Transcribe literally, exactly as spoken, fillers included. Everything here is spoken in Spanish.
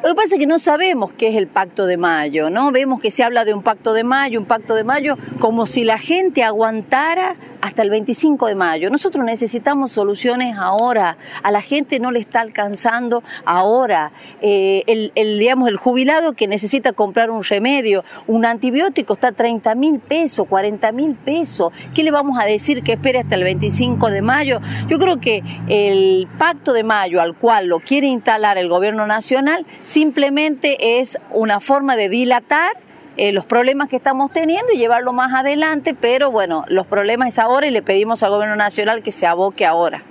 Lo que pasa es que no sabemos qué es el Pacto de Mayo, ¿no? Vemos que se habla de un Pacto de Mayo, un Pacto de Mayo, como si la gente aguantara hasta el veinticinco de mayo. Nosotros necesitamos soluciones ahora. A la gente no le está alcanzando ahora. Eh, el, el, digamos, el jubilado que necesita comprar un remedio, un antibiótico, está a treinta mil pesos, cuarenta mil pesos. ¿Qué le vamos a decir que espere hasta el veinticinco de mayo? Yo creo que el Pacto de Mayo al cual lo quiere instalar el gobierno nacional simplemente es una forma de dilatar Eh, los problemas que estamos teniendo y llevarlo más adelante, pero bueno, los problemas es ahora y le pedimos al gobierno nacional que se aboque ahora.